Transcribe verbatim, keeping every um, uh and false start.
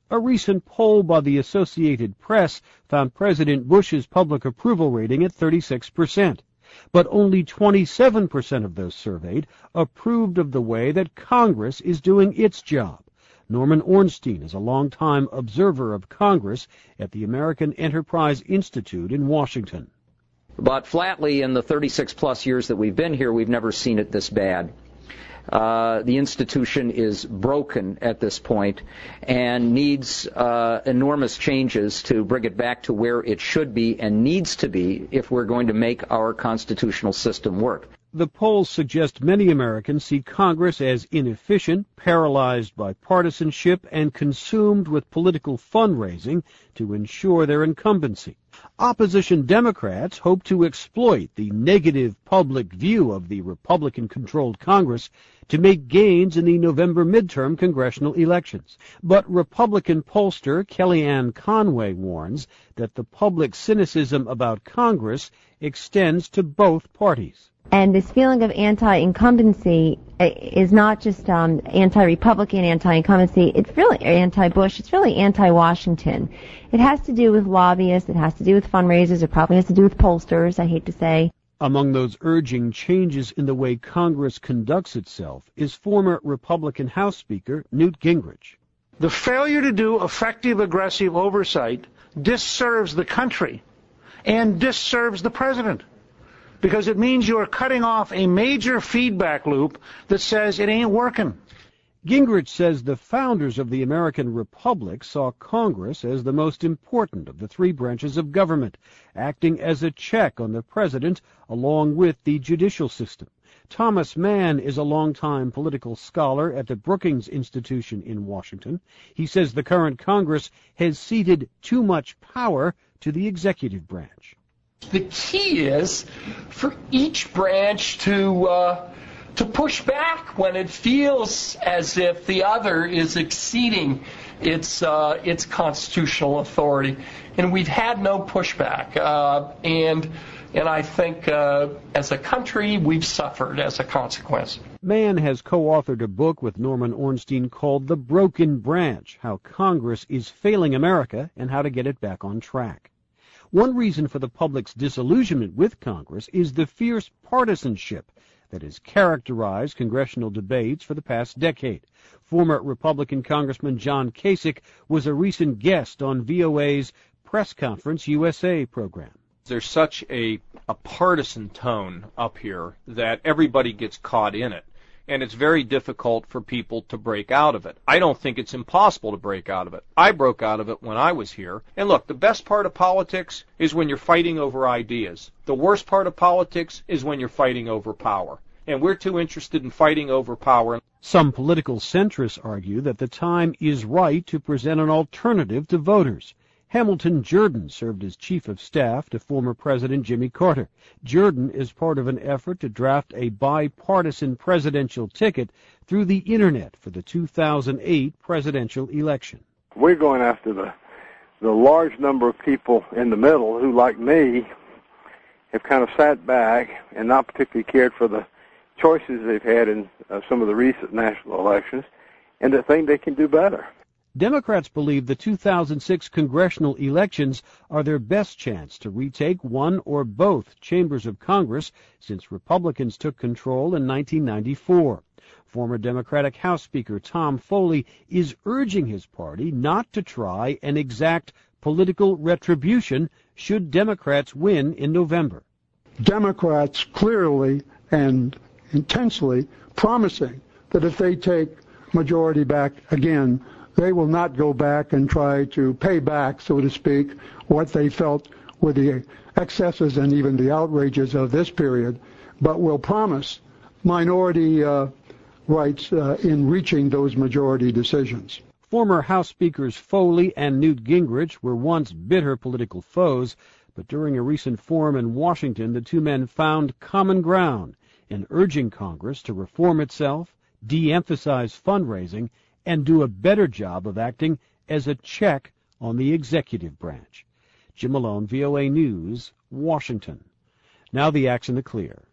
A recent poll by the Associated Press found President Bush's public approval rating at thirty-six percent. But only twenty-seven percent of those surveyed approved of the way that Congress is doing its job. Norman Ornstein is a longtime observer of Congress at the American Enterprise Institute in Washington. But flatly, in the thirty-six plus years that we've been here, we've never seen it this bad. Uh, the institution is broken at this point and needs uh, enormous changes to bring it back to where it should be and needs to be if we're going to make our constitutional system work. The polls suggest many Americans see Congress as inefficient, paralyzed by partisanship, and consumed with political fundraising to ensure their incumbency. Opposition Democrats hope to exploit the negative public view of the Republican-controlled Congress to make gains in the November midterm congressional elections. But Republican pollster Kellyanne Conway warns that the public cynicism about Congress extends to both parties. And this feeling of anti-incumbency is not just um, anti-Republican, anti-incumbency, it's really anti-Bush, it's really anti-Washington. It has to do with lobbyists, it has to do with fundraisers, it probably has to do with pollsters, I hate to say. Among those urging changes in the way Congress conducts itself is former Republican House Speaker Newt Gingrich. The failure to do effective, aggressive oversight disserves the country and disserves the president, because it means you are cutting off a major feedback loop that says it ain't working. Gingrich says the founders of the American Republic saw Congress as the most important of the three branches of government, acting as a check on the president along with the judicial system. Thomas Mann is a longtime political scholar at the Brookings Institution in Washington. He says the current Congress has ceded too much power to the executive branch. The key is for each branch to uh, to push back when it feels as if the other is exceeding its uh, its constitutional authority, and we've had no pushback. Uh, and and I think uh, as a country we've suffered as a consequence. Mann has co-authored a book with Norman Ornstein called The Broken Branch: How Congress is Failing America and How to Get It Back on Track. One reason for the public's disillusionment with Congress is the fierce partisanship that has characterized congressional debates for the past decade. Former Republican Congressman John Kasich was a recent guest on V O A's Press Conference U S A program. There's such a, a partisan tone up here that everybody gets caught in it, and it's very difficult for people to break out of it. I don't think it's impossible to break out of it. I broke out of it when I was here. And look, the best part of politics is when you're fighting over ideas. The worst part of politics is when you're fighting over power. And we're too interested in fighting over power. Some political centrists argue that the time is right to present an alternative to voters. Hamilton Jordan served as chief of staff to former President Jimmy Carter. Jordan is part of an effort to draft a bipartisan presidential ticket through the Internet for the two thousand eight presidential election. We're going after the, the large number of people in the middle who, like me, have kind of sat back and not particularly cared for the choices they've had in uh, some of the recent national elections, and that think they can do better. Democrats believe the two thousand six congressional elections are their best chance to retake one or both chambers of Congress since Republicans took control in nineteen ninety-four. Former Democratic House Speaker Tom Foley is urging his party not to try and exact political retribution should Democrats win in November. Democrats clearly and intensely promising that if they take majority back again, they will not go back and try to pay back, so to speak, what they felt were the excesses and even the outrages of this period, but will promise minority uh, rights uh, in reaching those majority decisions. Former House Speakers Foley and Newt Gingrich were once bitter political foes, but during a recent forum in Washington, the two men found common ground in urging Congress to reform itself, de-emphasize fundraising, and do a better job of acting as a check on the executive branch. Jim Malone, V O A News, Washington. Now the acts in the clear.